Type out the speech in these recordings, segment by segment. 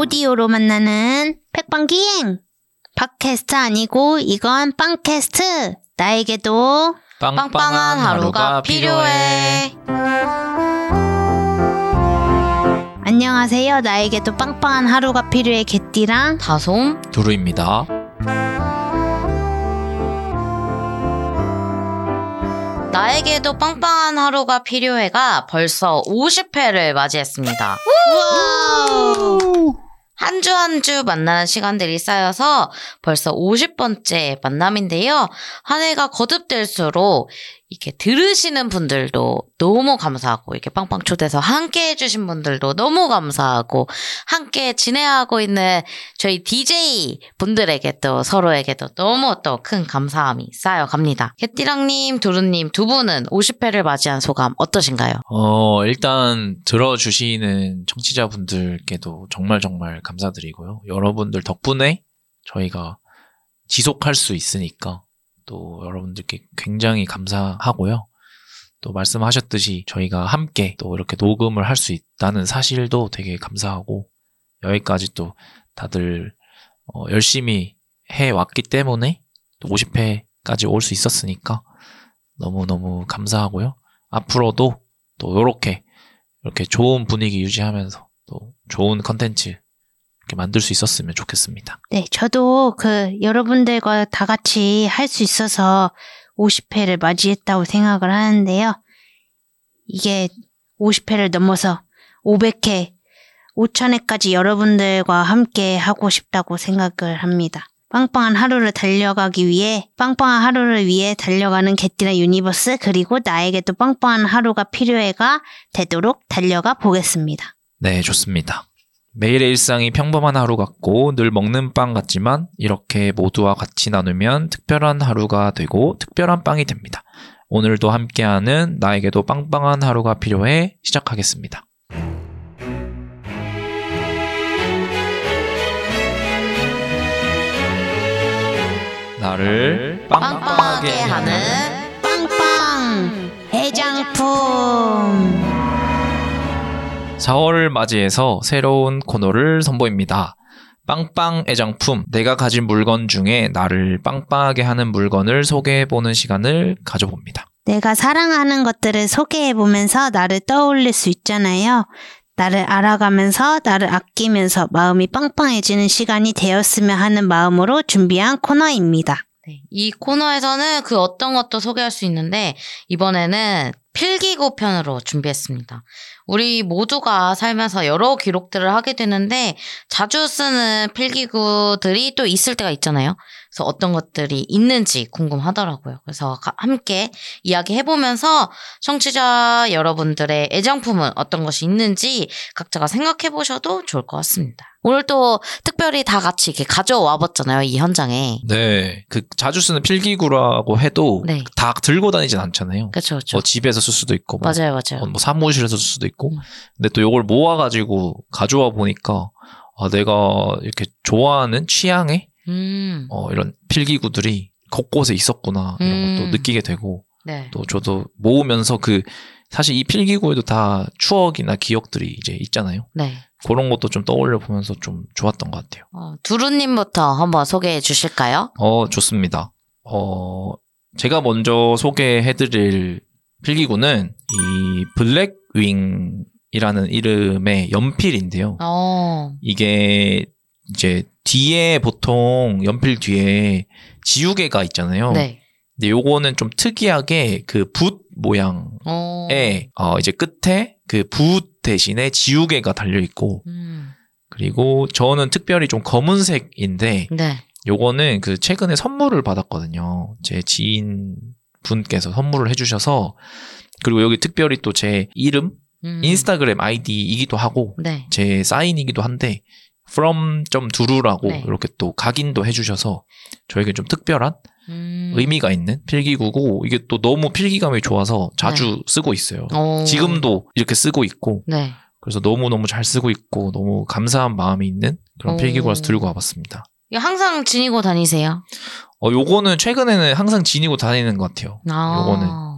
오디오로 만나는 팩빵기행! 팟캐스트 아니고 이건 빵캐스트! 나에게도 빵빵한 하루가 필요해. 안녕하세요. 나에게도 빵빵한 하루가 필요해 개띠랑 다솜 두루입니다. 나에게도 빵빵한 하루가 필요해가 벌써 50회를 맞이했습니다. 와우! 한 주 한 주 만나는 시간들이 쌓여서 벌써 50번째 만남인데요. 한 해가 거듭될수록 이렇게 들으시는 분들도 너무 감사하고 이렇게 빵빵 초대해서 함께 해주신 분들도 너무 감사하고 함께 진행하고 있는 저희 DJ 분들에게 또 서로에게도 너무 또 큰 감사함이 쌓여갑니다. 개띠랑님, 두루님 두 분은 50회를 맞이한 소감 어떠신가요? 일단 들어주시는 청취자분들께도 정말 감사드리고요. 여러분들 덕분에 저희가 지속할 수 있으니까 또 여러분들께 굉장히 감사하고요. 또 말씀하셨듯이 저희가 함께 또 이렇게 녹음을 할 수 있다는 사실도 되게 감사하고 여기까지 또 다들 열심히 해왔기 때문에 또 50회까지 올 수 있었으니까 너무너무 감사하고요. 앞으로도 또 이렇게 좋은 분위기 유지하면서 또 좋은 컨텐츠 이렇게 만들 수 있었으면 좋겠습니다. 네, 저도 여러분들과 다 같이 할 수 있어서 50회를 맞이했다고 생각을 하는데요. 이게 50회를 넘어서 500회, 5000회까지 여러분들과 함께 하고 싶다고 생각을 합니다. 빵빵한 하루를 위해 달려가는 개띠나 유니버스 그리고 나에게도 빵빵한 하루가 필요해가 되도록 달려가 보겠습니다. 네, 좋습니다. 매일의 일상이 평범한 하루 같고 늘 먹는 빵 같지만 이렇게 모두와 같이 나누면 특별한 하루가 되고 특별한 빵이 됩니다. 오늘도 함께하는 나에게도 빵빵한 하루가 필요해 시작하겠습니다. 나를 빵빵하게 하는 빵빵 해장품 4월을 맞이해서 새로운 코너를 선보입니다. 빵빵 애장품, 내가 가진 물건 중에 나를 빵빵하게 하는 물건을 소개해보는 시간을 가져봅니다. 내가 사랑하는 것들을 소개해보면서 나를 떠올릴 수 있잖아요. 나를 알아가면서 나를 아끼면서 마음이 빵빵해지는 시간이 되었으면 하는 마음으로 준비한 코너입니다. 네, 이 코너에서는 그 어떤 것도 소개할 수 있는데 이번에는 필기구 편으로 준비했습니다. 우리 모두가 살면서 여러 기록들을 하게 되는데 자주 쓰는 필기구들이 또 있을 때가 있잖아요. 그래서 어떤 것들이 있는지 궁금하더라고요. 그래서 함께 이야기해보면서 청취자 여러분들의 애정품은 어떤 것이 있는지 각자가 생각해보셔도 좋을 것 같습니다. 오늘 또 특별히 다 같이 이렇게 가져와 봤잖아요, 이 현장에. 네, 자주 쓰는 필기구라고 해도 네. 다 들고 다니진 않잖아요. 그렇죠. 집에서 쓸 수도 있고, 맞아요. 사무실에서 쓸 수도 있고. 근데 또 이걸 모아가지고 가져와 보니까 내가 이렇게 좋아하는 취향의 이런 필기구들이 곳곳에 있었구나 이런 것도 느끼게 되고 네. 또 저도 모으면서 사실 이 필기구에도 다 추억이나 기억들이 이제 있잖아요. 네. 그런 것도 좀 떠올려 보면서 좀 좋았던 것 같아요. 두루님부터 한번 소개해 주실까요? 좋습니다. 제가 먼저 소개해드릴 필기구는 이 블랙윙이라는 이름의 연필인데요. 이게 이제 뒤에 보통 연필 뒤에 지우개가 있잖아요. 네. 근데 요거는 좀 특이하게 붓 모양에 이제 끝에 붓 대신에 지우개가 달려 있고 그리고 저는 특별히 좀 검은색인데 네. 요거는 최근에 선물을 받았거든요. 제 지인 분께서 선물을 해주셔서 그리고 여기 특별히 또 제 이름 인스타그램 아이디이기도 하고 네. 제 사인이기도 한데 from.duru라고 네. 이렇게 또 각인도 해주셔서 저에게 좀 특별한 의미가 있는 필기구고 이게 또 너무 필기감이 좋아서 자주 쓰고 있어요. 지금도 이렇게 쓰고 있고 네. 그래서 너무너무 잘 쓰고 있고 너무 감사한 마음이 있는 그런 필기구라서 들고 와봤습니다. 이거 항상 지니고 다니세요? 요거는 최근에는 항상 지니고 다니는 것 같아요. 요거는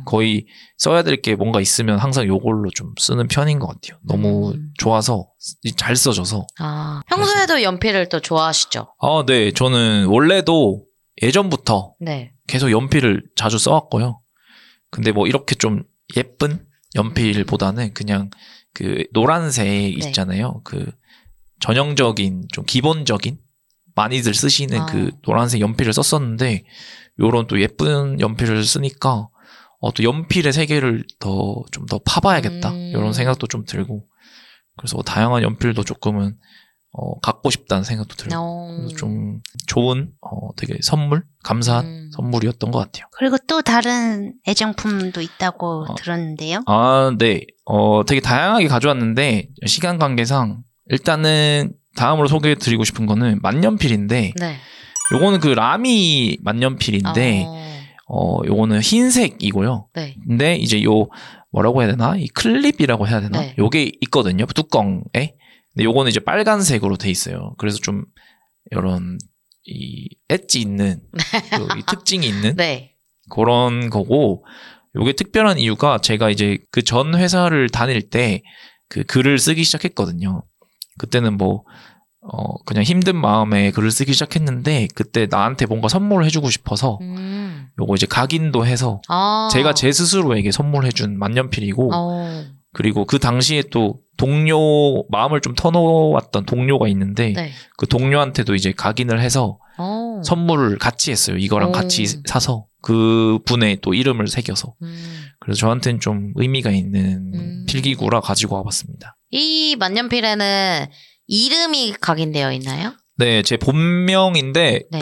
거의 써야 될 게 뭔가 있으면 항상 요걸로 좀 쓰는 편인 것 같아요. 너무 좋아서 잘 써져서. 평소에도 연필을 또 좋아하시죠? 네. 저는 원래도 예전부터 네. 계속 연필을 자주 써왔고요. 근데 뭐 이렇게 좀 예쁜 연필보다는 그냥 그 노란색 있잖아요. 그 전형적인 좀 기본적인 많이들 쓰시는 그 노란색 연필을 썼었는데 요런 또 예쁜 연필을 쓰니까 또 연필의 세계를 좀 더 파봐야겠다 이런 생각도 좀 들고 그래서 다양한 연필도 조금은 갖고 싶다는 생각도 들고 그래서 좀 좋은 되게 감사한 선물이었던 것 같아요. 그리고 또 다른 애정품도 있다고 들었는데요. 네. 되게 다양하게 가져왔는데 시간 관계상 일단은 다음으로 소개해드리고 싶은 거는 만년필인데 네. 요거는 그 라미 만년필인데 요거는 흰색이고요. 네. 근데 이제 뭐라고 해야 되나? 이 클립이라고 해야 되나? 네. 요게 있거든요. 뚜껑에. 근데 요거는 이제 빨간색으로 돼 있어요. 그래서 좀 이런 이 엣지 있는 이 특징이 있는 네. 그런 거고 요게 특별한 이유가 제가 이제 그 전 회사를 다닐 때 그 글을 쓰기 시작했거든요. 그때는 뭐 그냥 힘든 마음에 글을 쓰기 시작했는데 그때 나한테 뭔가 선물을 해주고 싶어서 요거 이제 각인도 해서 제가 제 스스로에게 선물해준 만년필이고 그리고 그 당시에 또 마음을 좀 터놓았던 동료가 있는데 네. 그 동료한테도 이제 각인을 해서 선물을 같이 했어요. 이거랑 같이 사서 그 분의 또 이름을 새겨서 그래서 저한테는 좀 의미가 있는 필기구라 가지고 와봤습니다. 이 만년필에는 이름이 각인되어 있나요? 네, 제 본명인데 네.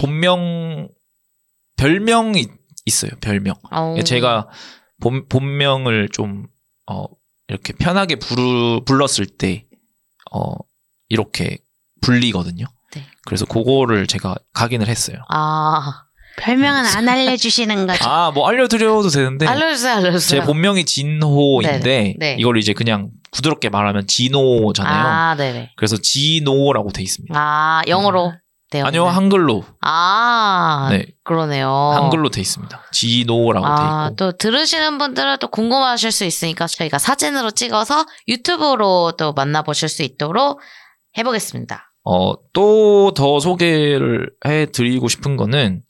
별명이 있어요. 별명. 제가 본명을 좀 이렇게 편하게 불렀을 때 이렇게 불리거든요. 네. 그래서 그거를 제가 각인을 했어요. 별명은 안 알려주시는 거죠? 뭐 알려드려도 되는데 알려주세요. 제 본명이 진호인데 네. 이걸 이제 그냥 부드럽게 말하면 진호잖아요. 네네. 그래서 진호라고 돼 있습니다. 영어로 되어 아니요, 있나요? 한글로. 네. 그러네요. 한글로 돼 있습니다. 진호라고 돼 있고. 또 들으시는 분들은 또 궁금하실 수 있으니까 저희가 사진으로 찍어서 유튜브로 또 만나보실 수 있도록 해보겠습니다. 또 더 소개를 해드리고 싶은 거는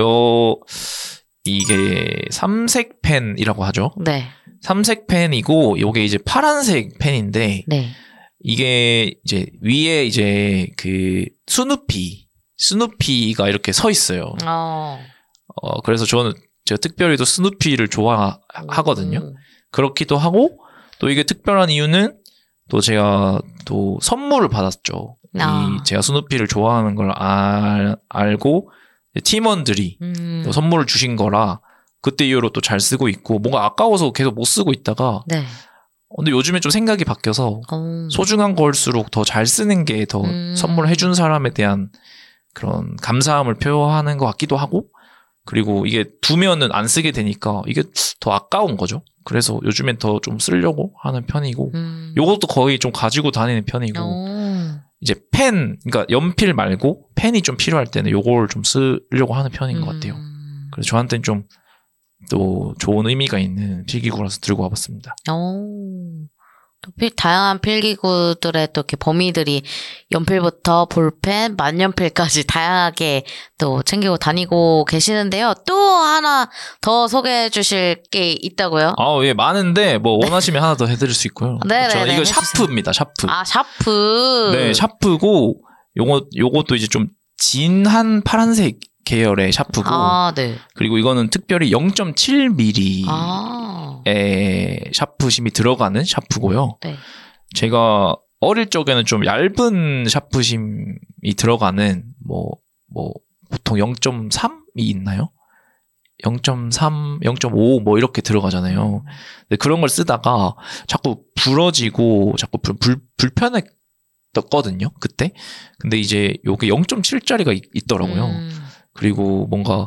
이게 삼색 펜이라고 하죠. 네. 삼색 펜이고 요게 이제 파란색 펜인데 네. 이게 이제 위에 이제 그 스누피가 이렇게 서 있어요. 그래서 제가 특별히 또 스누피를 좋아하거든요. 그렇기도 하고 또 이게 특별한 이유는 또 제가 또 선물을 받았죠. 제가 스누피를 좋아하는 걸 알고 팀원들이 또 선물을 주신 거라 그때 이후로 또 잘 쓰고 있고 뭔가 아까워서 계속 못 쓰고 있다가 네. 근데 요즘에 좀 생각이 바뀌어서 소중한 걸수록 더 잘 쓰는 게 더 선물해준 사람에 대한 그런 감사함을 표현하는 것 같기도 하고 그리고 이게 두면은 안 쓰게 되니까 이게 더 아까운 거죠. 그래서 요즘엔 더 좀 쓰려고 하는 편이고 요것도 거의 좀 가지고 다니는 편이고 이제 그러니까 연필 말고 펜이 좀 필요할 때는 요걸 좀 쓰려고 하는 편인 것 같아요. 그래서 저한테는 좀 또 좋은 의미가 있는 필기구라서 들고 와봤습니다. 또 다양한 필기구들의 또 이렇게 범위들이 연필부터 볼펜, 만년필까지 다양하게 또 챙기고 다니고 계시는데요. 또 하나 더 소개해 주실 게 있다고요? 예, 많은데 뭐 원하시면 하나 더 해드릴 수 있고요. 네네. 이거 샤프입니다. 샤프. 샤프. 네, 샤프고 요것도 이제 좀 진한 파란색 계열의 샤프고 네. 그리고 이거는 특별히 0.7mm의 샤프심이 들어가는 샤프고요. 네. 제가 어릴 적에는 좀 얇은 샤프심이 들어가는 보통 0.3이 있나요? 0.3, 0.5 뭐 이렇게 들어가잖아요. 근데 그런 걸 쓰다가 자꾸 부러지고 자꾸 불편했거든요. 그때. 근데 이제 요게 0.7짜리가 있더라고요. 그리고 뭔가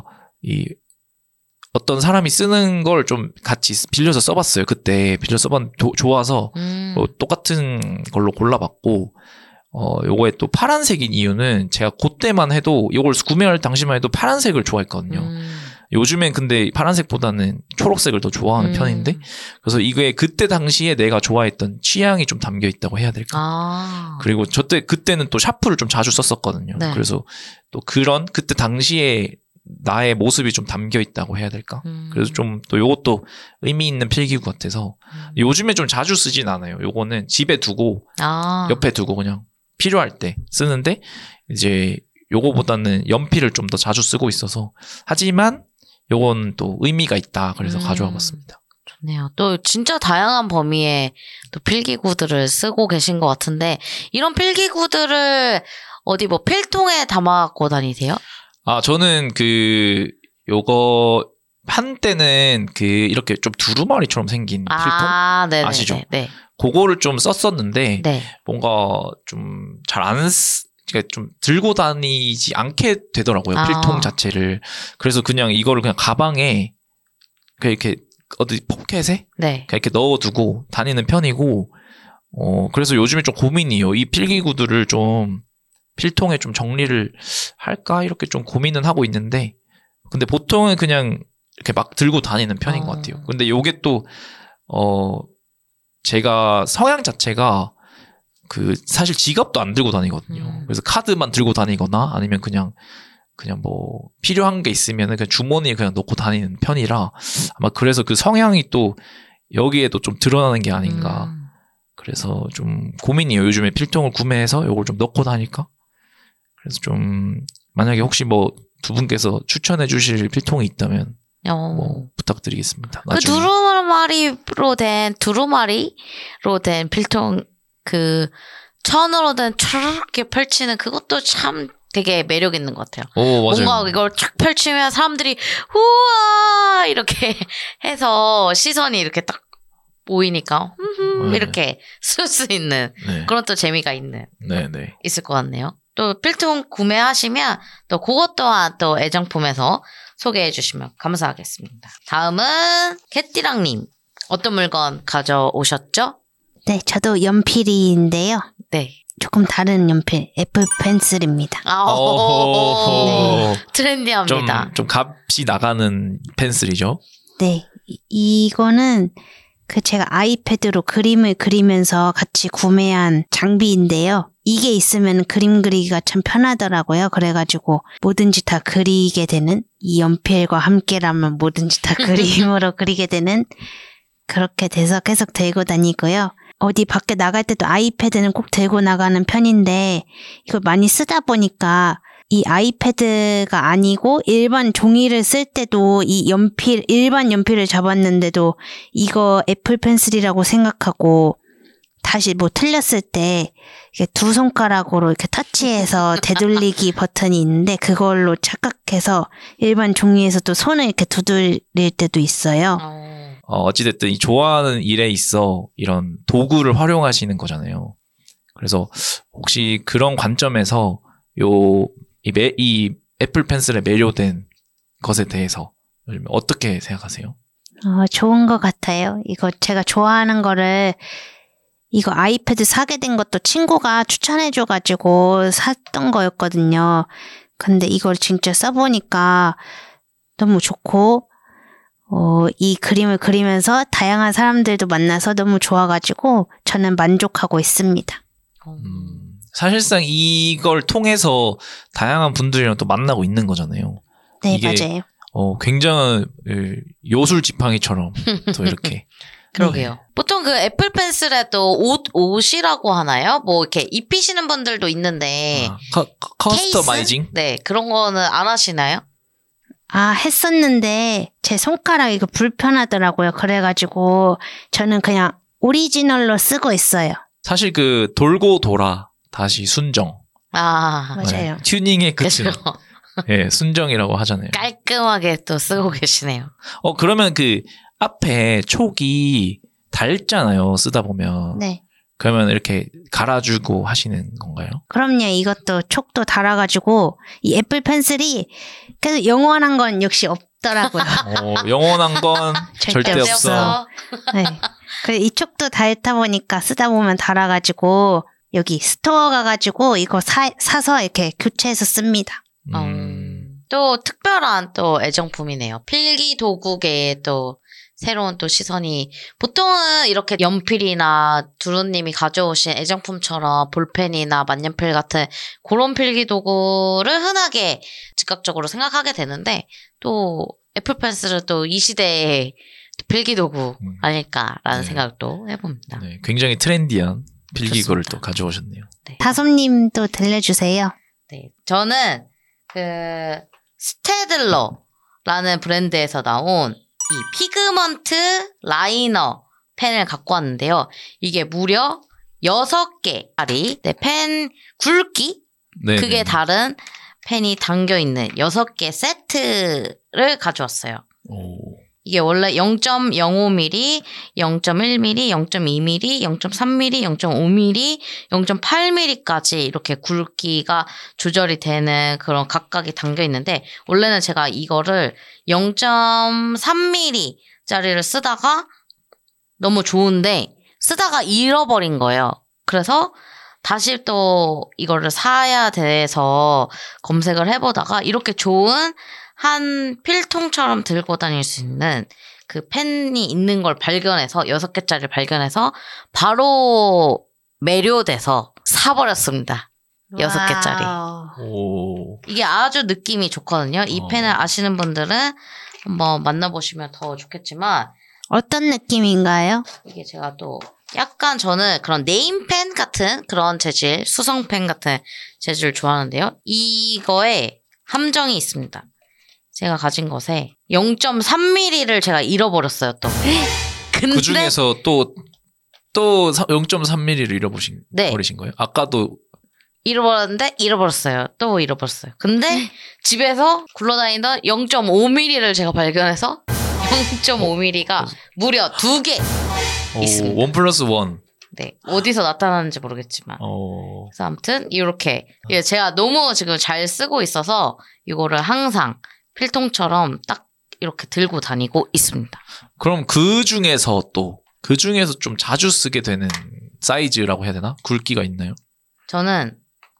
어떤 사람이 쓰는 걸 좀 같이 빌려서 써봤어요. 그때 빌려서 써봤는데 좋아서 똑같은 걸로 골라봤고 요거에 또 파란색인 이유는 제가 그때만 해도 요걸 구매할 당시만 해도 파란색을 좋아했거든요. 요즘엔 근데 파란색보다는 초록색을 더 좋아하는 편인데 그래서 이게 그때 당시에 내가 좋아했던 취향이 좀 담겨 있다고 해야 될까? 그리고 그때는 또 샤프를 좀 자주 썼었거든요. 네. 그래서 또 그런 그때 당시에 나의 모습이 좀 담겨 있다고 해야 될까? 그래서 좀 또 요것도 의미 있는 필기구 같아서 요즘에 좀 자주 쓰진 않아요. 요거는 집에 두고 옆에 두고 그냥 필요할 때 쓰는데 이제 요거보다는 연필을 좀 더 자주 쓰고 있어서 하지만 요건 또 의미가 있다. 그래서 가져와 봤습니다. 좋네요. 또 진짜 다양한 범위의 또 필기구들을 쓰고 계신 것 같은데 이런 필기구들을 어디 뭐 필통에 담아갖고 다니세요? 저는 요거 한때는 이렇게 좀 두루마리처럼 생긴 필통 네네, 아시죠? 네. 그거를 좀 썼었는데 네. 뭔가 좀 잘 그러니까 좀 들고 다니지 않게 되더라고요. 필통 자체를. 그래서 그냥 이거를 그냥 가방에 이렇게 어디 포켓에 네. 이렇게 넣어두고 다니는 편이고 그래서 요즘에 좀 고민이에요. 이 필기구들을 좀 필통에 좀 정리를 할까 이렇게 좀 고민은 하고 있는데 근데 보통은 그냥 이렇게 막 들고 다니는 편인 것 같아요. 근데 요게 또 제가 성향 자체가 사실 지갑도 안 들고 다니거든요. 그래서 카드만 들고 다니거나 아니면 그냥 뭐 필요한 게 있으면 그냥 주머니에 그냥 넣고 다니는 편이라 아마 그래서 그 성향이 또 여기에도 좀 드러나는 게 아닌가. 그래서 좀 고민이에요. 요즘에 필통을 구매해서 요걸 좀 넣고 다닐까? 그래서 좀 만약에 혹시 뭐 두 분께서 추천해 주실 필통이 있다면 뭐 부탁드리겠습니다. 그 두루마리로 된 필통 천으로 된 촤르르게 펼치는 그것도 참 되게 매력 있는 것 같아요. 맞아요. 뭔가 이걸 쫙 펼치면 사람들이 우와 이렇게 해서 시선이 이렇게 딱 보이니까 이렇게 쓸 수 있는 그런 또 재미가 있을 것 같네요. 또 필통 구매하시면 또 그것 또한 또 애정품에서 소개해 주시면 감사하겠습니다. 다음은 캣띠랑님 어떤 물건 가져오셨죠? 네, 저도 연필인데요. 네. 조금 다른 연필, 애플 펜슬입니다. 네. 트렌디합니다. 좀 값이 나가는 펜슬이죠. 네, 이거는 제가 아이패드로 그림을 그리면서 같이 구매한 장비인데요. 이게 있으면 그림 그리기가 참 편하더라고요. 그래가지고 뭐든지 다 그리게 되는 이 연필과 함께라면 뭐든지 다 그림으로 그리게 되는 그렇게 돼서 계속 들고 다니고요. 어디 밖에 나갈 때도 아이패드는 꼭 들고 나가는 편인데 이걸 많이 쓰다 보니까 이 아이패드가 아니고 일반 종이를 쓸 때도 일반 연필을 잡았는데도 이거 애플 펜슬이라고 생각하고 다시 뭐 틀렸을 때 이게 두 손가락으로 이렇게 터치해서 되돌리기 버튼이 있는데 그걸로 착각해서 일반 종이에서도 손을 이렇게 두드릴 때도 있어요. 어찌됐든 이 좋아하는 일에 있어 이런 도구를 활용하시는 거잖아요. 그래서 혹시 그런 관점에서 이 애플 펜슬에 매료된 것에 대해서 어떻게 생각하세요? 좋은 것 같아요. 이거 제가 좋아하는 거를 이거 아이패드 사게 된 것도 친구가 추천해줘가지고 샀던 거였거든요. 근데 이걸 진짜 써보니까 너무 좋고 이 그림을 그리면서 다양한 사람들도 만나서 너무 좋아가지고 저는 만족하고 있습니다. 사실상 이걸 통해서 다양한 분들이랑 또 만나고 있는 거잖아요. 네, 이게, 맞아요. 굉장한 요술 지팡이처럼 또 이렇게. 그러게요. 네. 보통 그 애플 펜슬에 또 옷이라고 하나요? 뭐 이렇게 입히시는 분들도 있는데. 커스터마이징? 케이스? 네, 그런 거는 안 하시나요? 했었는데 제 손가락이 이거 불편하더라고요. 그래가지고 저는 그냥 오리지널로 쓰고 있어요. 사실 돌고 돌아 다시 순정. 맞아요. 네, 튜닝의 끝은 네, 순정이라고 하잖아요. 깔끔하게 또 쓰고 계시네요. 그러면 앞에 촉이 닳잖아요. 쓰다 보면. 네. 그러면 이렇게 갈아주고 하시는 건가요? 그럼요. 이것도 촉도 달아가지고 이 애플 펜슬이 계속 영원한 건 역시 없더라고요. 영원한 건 절대 없어. 네. 그래서 이 촉도 닳다 보니까 쓰다 보면 달아가지고 여기 스토어 가가지고 이거 사서 이렇게 교체해서 씁니다. 또 특별한 또 애정품이네요. 필기도구계의 또 새로운 또 시선이 보통은 이렇게 연필이나 두루님이 가져오신 애정품처럼 볼펜이나 만년필 같은 그런 필기도구를 흔하게 즉각적으로 생각하게 되는데 또 애플펜슬은 또 이 시대의 필기도구 아닐까라는 네. 생각도 해봅니다. 네, 굉장히 트렌디한 필기구를 좋습니다. 또 가져오셨네요. 네. 다솜님도 들려주세요. 네. 저는 그 스테들러라는 브랜드에서 나온 이 피그먼트 라이너 펜을 갖고 왔는데요. 이게 무려 6개짜리 펜 굵기? 네, 크게 네. 다른 펜이 담겨있는 6개 세트를 가져왔어요. 오. 이게 원래 0.05mm, 0.1mm, 0.2mm, 0.3mm, 0.5mm, 0.8mm까지 이렇게 굵기가 조절이 되는 그런 각각이 담겨 있는데 원래는 제가 이거를 0.3mm짜리를 쓰다가 너무 좋은데 쓰다가 잃어버린 거예요. 그래서 다시 또 이거를 사야 돼서 검색을 해보다가 이렇게 좋은 한 필통처럼 들고 다닐 수 있는 그 펜이 있는 걸 발견해서 6개짜리를 발견해서 바로 매료돼서 사버렸습니다. 6개짜리. 와우. 오. 이게 아주 느낌이 좋거든요. 이 어. 펜을 아시는 분들은 한번 만나보시면 더 좋겠지만 어떤 느낌인가요? 이게 제가 또 약간 저는 그런 네임펜 같은 그런 재질, 수성펜 같은 재질을 좋아하는데요. 이거에 함정이 있습니다. 제가 가진 것에 0.3mm를 제가 잃어버렸어요, 또. 근데 그 중에서 또 0.3mm를 네. 버리신 거예요? 아까도 잃어버렸는데 잃어버렸어요. 또 잃어버렸어요. 근데 집에서 굴러다니던 0.5mm를 제가 발견해서 0.5mm가 무려 2개 있습니다. 1 플러스 1. 네. 어디서 나타나는지 모르겠지만. 그래서 아무튼 이렇게 제가 너무 지금 잘 쓰고 있어서 이거를 항상 필통처럼 딱 이렇게 들고 다니고 있습니다. 그럼 그 중에서 좀 자주 쓰게 되는 사이즈라고 해야 되나? 굵기가 있나요? 저는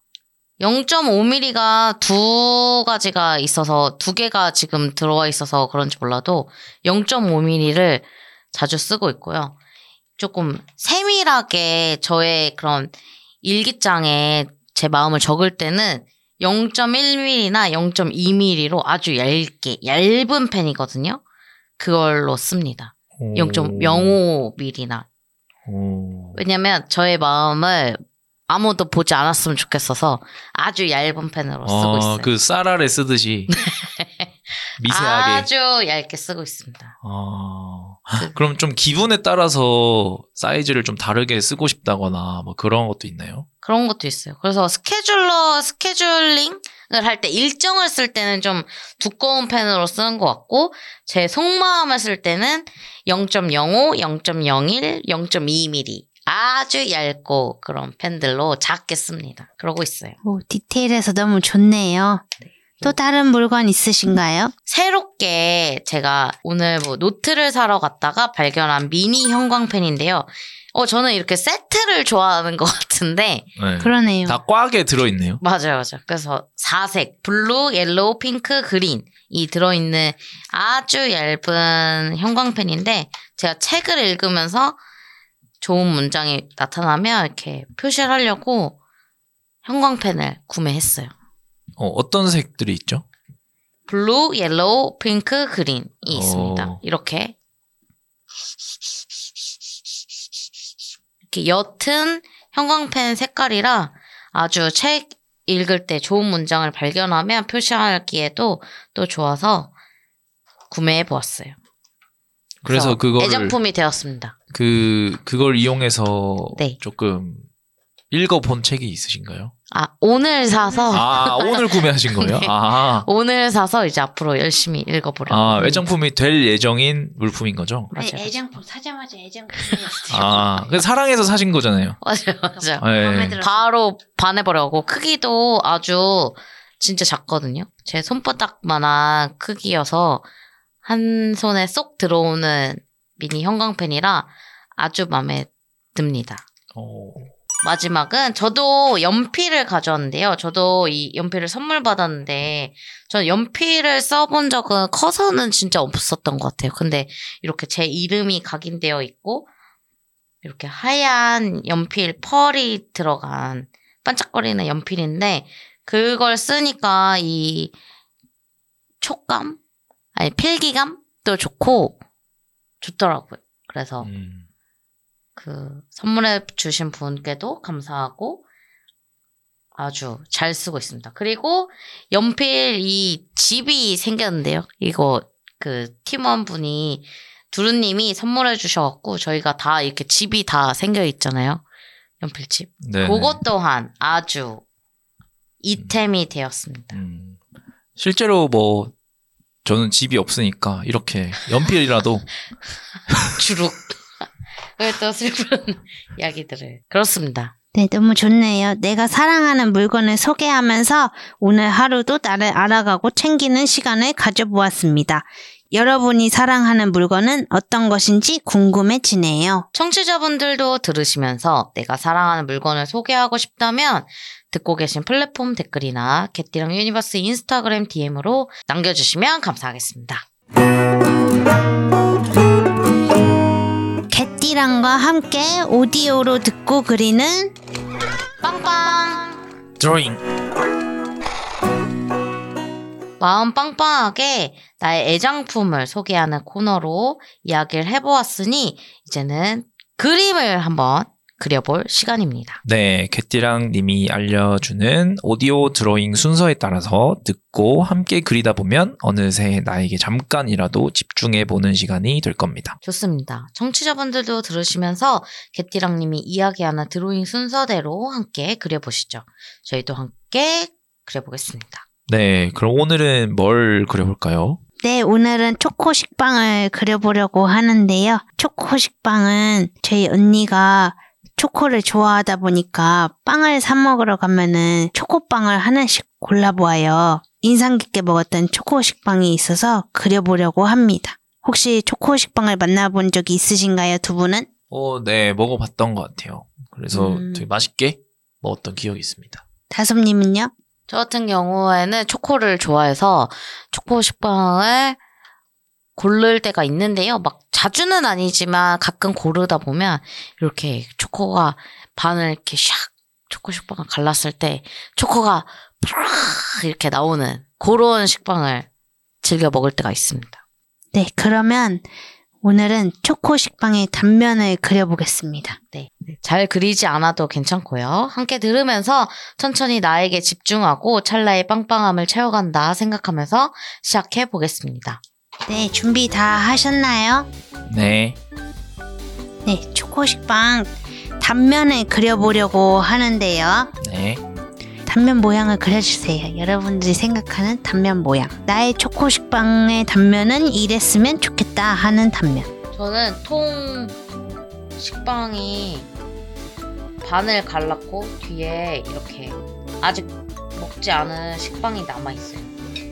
0.5mm가 2가지가 있어서 2개가 지금 들어와 있어서 그런지 몰라도 0.5mm를 자주 쓰고 있고요. 조금 세밀하게 저의 그런 일기장에 제 마음을 적을 때는 0.1mm나 0.2mm로 아주 얇은 펜이거든요. 그걸로 씁니다. 0.05mm나. 왜냐면 저의 마음을 아무도 보지 않았으면 좋겠어서 아주 얇은 펜으로 쓰고 있어요. 그 쌀아래 쓰듯이 미세하게. 아주 얇게 쓰고 있습니다. 그럼 좀 기분에 따라서 사이즈를 좀 다르게 쓰고 싶다거나 뭐 그런 것도 있나요? 그런 것도 있어요. 그래서 스케줄링을 할 때 일정을 쓸 때는 좀 두꺼운 펜으로 쓰는 것 같고 제 속마음을 쓸 때는 0.05, 0.01, 0.2mm 아주 얇고 그런 펜들로 작게 씁니다. 그러고 있어요. 오, 디테일해서 너무 좋네요. 또 다른 물건 있으신가요? 새롭게 제가 오늘 뭐 노트를 사러 갔다가 발견한 미니 형광펜인데요. 저는 이렇게 세트를 좋아하는 것 같은데 네. 그러네요. 다 꽉에 들어있네요. 맞아요. 그래서 4색 블루, 옐로우, 핑크, 그린이 들어있는 아주 얇은 형광펜인데 제가 책을 읽으면서 좋은 문장이 나타나면 이렇게 표시를 하려고 형광펜을 구매했어요. 어떤 색들이 있죠? 블루, 옐로우, 핑크, 그린이 있습니다. 이렇게 옅은 형광펜 색깔이라 아주 책 읽을 때 좋은 문장을 발견하면 표시하기에도 또 좋아서 구매해 보았어요. 그래서 그걸 애정품이 되었습니다. 그걸 이용해서 네. 조금 읽어본 책이 있으신가요? 오늘 사서 오늘 구매하신 거예요? 네. 오늘 사서 이제 앞으로 열심히 읽어보려고. 애정품이 될 예정인 물품인 거죠? 맞아요. 애정품 사자마자 애정품. 그래서 사랑해서 사신 거잖아요. 맞아요. 네. 바로 반해버려고 크기도 아주 진짜 작거든요. 제 손바닥만한 크기여서 한 손에 쏙 들어오는 미니 형광펜이라 아주 마음에 듭니다. 마지막은 저도 연필을 가져왔는데요. 저도 이 연필을 선물 받았는데 전 연필을 써본 적은 커서는 진짜 없었던 것 같아요. 근데 이렇게 제 이름이 각인되어 있고 이렇게 하얀 연필 펄이 들어간 반짝거리는 연필인데 그걸 쓰니까 이 촉감? 아니 필기감도 좋고 좋더라고요. 그래서 그 선물해 주신 분께도 감사하고 아주 잘 쓰고 있습니다. 그리고 연필 이 집이 생겼는데요. 이거 그 팀원분이 두루님이 선물해 주셔갖고 저희가 다 이렇게 집이 다 생겨 있잖아요. 연필집. 네. 그것 또한 아주 이템이 되었습니다. 실제로 뭐 저는 집이 없으니까 이렇게 연필이라도 주룩. 왜 또 슬픈 이야기들을. 그렇습니다. 네, 너무 좋네요. 내가 사랑하는 물건을 소개하면서 오늘 하루도 나를 알아가고 챙기는 시간을 가져보았습니다. 여러분이 사랑하는 물건은 어떤 것인지 궁금해지네요. 청취자분들도 들으시면서 내가 사랑하는 물건을 소개하고 싶다면 듣고 계신 플랫폼 댓글이나 개띠랑 유니버스 인스타그램 DM으로 남겨주시면 감사하겠습니다. 개띠랑과 함께 오디오로 듣고 그리는 빵빵! 드로잉. 마음 빵빵하게 나의 애장품을 소개하는 코너로 이야기를 해보았으니 이제는 그림을 한번 그려볼 시간입니다. 네, 개띠랑 님이 알려주는 오디오 드로잉 순서에 따라서 듣고 함께 그리다 보면 어느새 나에게 잠깐이라도 집중해보는 시간이 될 겁니다. 좋습니다. 청취자분들도 들으시면서 개띠랑님이 이야기하는 드로잉 순서대로 함께 그려보시죠. 저희도 함께 그려보겠습니다. 네, 그럼 오늘은 뭘 그려볼까요? 네, 오늘은 초코 식빵을 그려보려고 하는데요. 초코 식빵은 저희 언니가 초코를 좋아하다 보니까 빵을 사 먹으러 가면은 초코빵을 하나씩 골라보아요. 인상 깊게 먹었던 초코 식빵이 있어서 그려보려고 합니다. 혹시 초코 식빵을 만나본 적이 있으신가요, 두 분은? 네, 먹어봤던 것 같아요. 그래서 되게 맛있게 먹었던 기억이 있습니다. 다솜님은요? 저 같은 경우에는 초코를 좋아해서 초코 식빵을 고를 때가 있는데요. 막 자주는 아니지만 가끔 고르다 보면 이렇게 초코가 반을 이렇게 샥 초코 식빵을 갈랐을 때 초코가 이렇게 나오는 그런 식빵을 즐겨 먹을 때가 있습니다. 네, 그러면 오늘은 초코 식빵의 단면을 그려보겠습니다. 네, 잘 그리지 않아도 괜찮고요. 함께 들으면서 천천히 나에게 집중하고 찰나의 빵빵함을 채워간다 생각하면서 시작해 보겠습니다. 네, 준비 다 하셨나요? 네. 네, 초코 식빵 단면을 그려보려고 하는데요. 네. 단면 모양을 그려주세요. 여러분들이 생각하는 단면 모양. 나의 초코 식빵의 단면은 이랬으면 좋겠다 하는 단면. 저는 통 식빵이 반을 갈랐고 뒤에 이렇게 아직 먹지 않은 식빵이 남아있어요.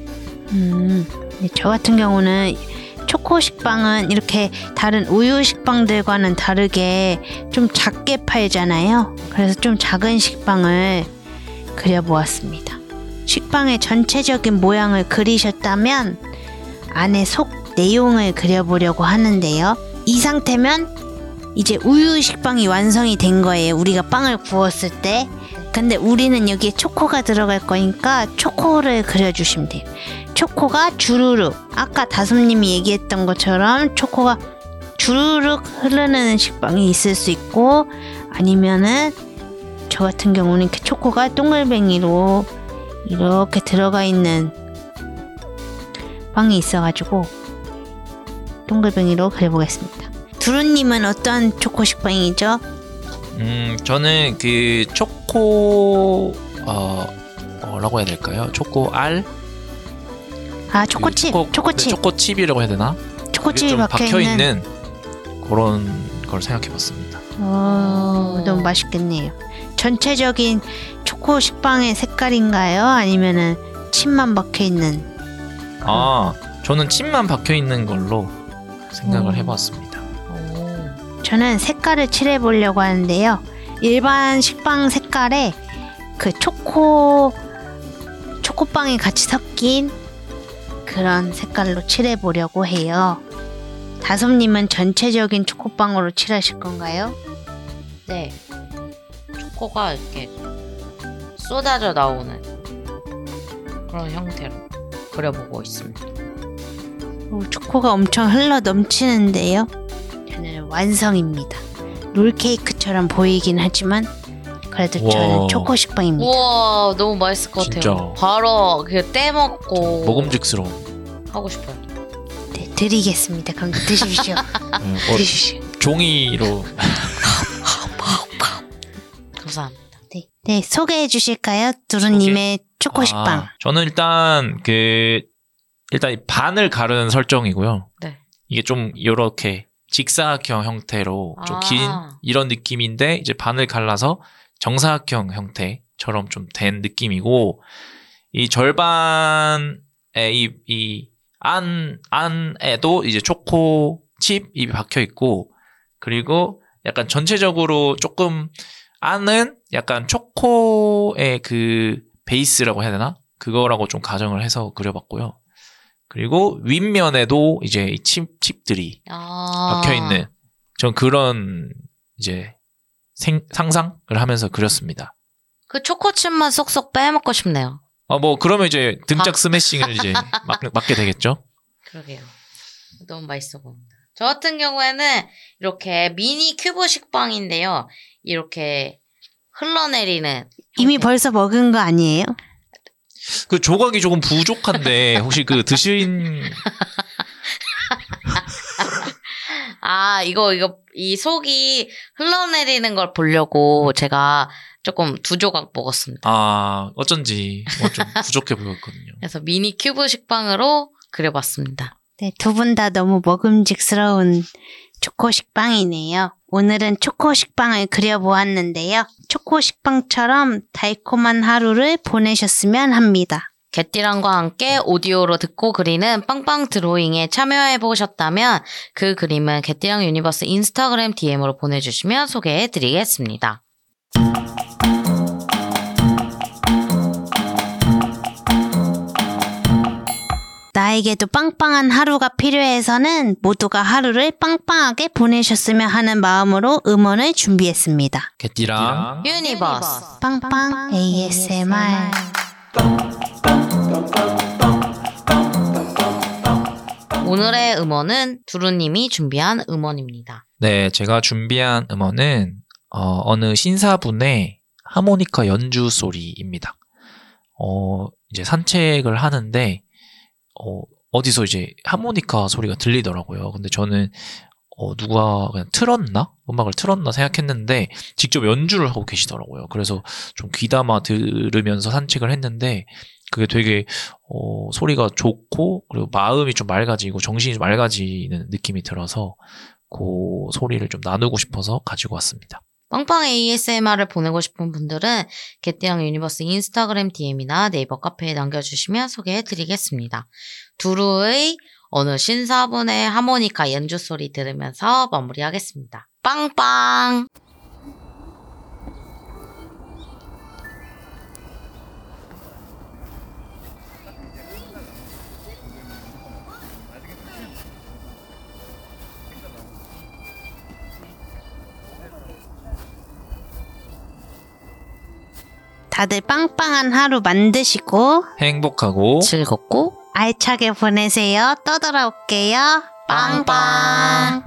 네, 저 같은 경우는 초코 식빵은 이렇게 다른 우유 식빵들과는 다르게 좀 작게 팔잖아요. 그래서 좀 작은 식빵을 그려보았습니다. 식빵의 전체적인 모양을 그리셨다면 안에 속 내용을 그려보려고 하는데요. 이 상태면 이제 우유 식빵이 완성이 된 거예요. 우리가 빵을 구웠을 때. 근데 우리는 여기에 초코가 들어갈 거니까 초코를 그려주시면 돼요. 초코가 주르륵, 아까 다솜님이 얘기했던 것처럼 초코가 주르륵 흐르는 식빵이 있을 수 있고, 아니면은 저 같은 경우는 이렇게 초코가 동글뱅이로 이렇게 들어가 있는 빵이 있어가지고 동글뱅이로 그려보겠습니다. 두루님은 어떤 초코 식빵이죠? 저는 그 초코 뭐라고 해야 될까요? 초코알? 아, 초코칩. 초코칩. 네, 초코칩이라고 해야 되나? 초코칩이 좀 박혀있는. 그런 걸 생각해봤습니다. 너무 맛있겠네요. 전체적인 초코 식빵의 색깔인가요? 아니면은 칩만 박혀있는? 저는 칩만 박혀있는 걸로 생각을 해봤습니다. 저는 색깔을 칠해보려고 하는데요. 일반 식빵 색깔에 그 초코빵이 같이 섞인 그런 색깔로 칠해보려고 해요. 다솜님은 전체적인 초코빵으로 칠하실 건가요? 네. 초코가 이렇게 쏟아져 나오는 그런 형태로 그려보고 있습니다. 초코가 엄청 흘러 넘치는데요. 저는 완성입니다. 롤케이크처럼 보이긴 하지만 그래도 저는 우와. 초코 식빵입니다. 우와, 너무 맛있을 것 같아요. 진짜. 바로 그 떼먹고 먹음직스러운. 하고 싶어요. 네, 드리겠습니다. 그럼 드십시오. 드십시오. 종이로. 감사합니다. 네, 소개해 주실까요? 두루님의 초코 식빵. 저는 일단 일단 반을 가르는 설정이고요. 네. 이게 좀 이렇게 직사각형 형태로 좀 긴 이런 느낌인데 이제 반을 갈라서 정사각형 형태처럼 좀 된 느낌이고, 이 절반에 이 안에도 이제 초코 칩이 박혀 있고, 그리고 약간 전체적으로 조금 안은 약간 초코의 그 베이스라고 해야 되나? 그거라고 좀 가정을 해서 그려봤고요. 그리고 윗면에도 이제 이 칩들이 박혀 있는 전 그런 이제 상상을 하면서 그렸습니다. 그 초코칩만 쏙쏙 빼먹고 싶네요. 뭐 그러면 이제 등짝 스매싱을 이제 맞게 되겠죠? 그러게요. 너무 맛있어 보인다. 저 같은 경우에는 이렇게 미니 큐브 식빵인데요. 이렇게 흘러내리는 이미 형태. 벌써 먹은 거 아니에요? 그 조각이 조금 부족한데 혹시 그 드신 이거 이 속이 흘러내리는 걸 보려고 제가 조금 두 조각 먹었습니다. 어쩐지 좀 부족해 보였거든요. 그래서 미니 큐브 식빵으로 그려봤습니다. 네, 두 분 다 너무 먹음직스러운 초코 식빵이네요. 오늘은 초코 식빵을 그려보았는데요. 초코 식빵처럼 달콤한 하루를 보내셨으면 합니다. 개띠랑과 함께 오디오로 듣고 그리는 빵빵 드로잉에 참여해보셨다면 그 그림은 개띠랑 유니버스 인스타그램 DM으로 보내주시면 소개해드리겠습니다. 나에게도 빵빵한 하루가 필요해서는 모두가 하루를 빵빵하게 보내셨으면 하는 마음으로 음원을 준비했습니다. 개띠랑 유니버스 빵빵 ASMR. 오늘의 음원은 두루님이 준비한 음원입니다. 네, 제가 준비한 음원은 어느 신사분의 하모니카 연주 소리입니다. 이제 산책을 하는데 어디서 이제 하모니카 소리가 들리더라고요. 근데 저는 누가 그냥 음악을 틀었나 생각했는데 직접 연주를 하고 계시더라고요. 그래서 좀 귀담아 들으면서 산책을 했는데 그게 되게 소리가 좋고, 그리고 마음이 좀 맑아지고 정신이 좀 맑아지는 느낌이 들어서 그 소리를 좀 나누고 싶어서 가지고 왔습니다. 빵빵 ASMR을 보내고 싶은 분들은 개띠랑 유니버스 인스타그램 DM이나 네이버 카페에 남겨주시면 소개해드리겠습니다. 두루의 어느 신사분의 하모니카 연주 소리 들으면서 마무리하겠습니다. 빵빵! 다들 빵빵한 하루 만드시고 행복하고 즐겁고 알차게 보내세요. 또 돌아올게요. 빵빵.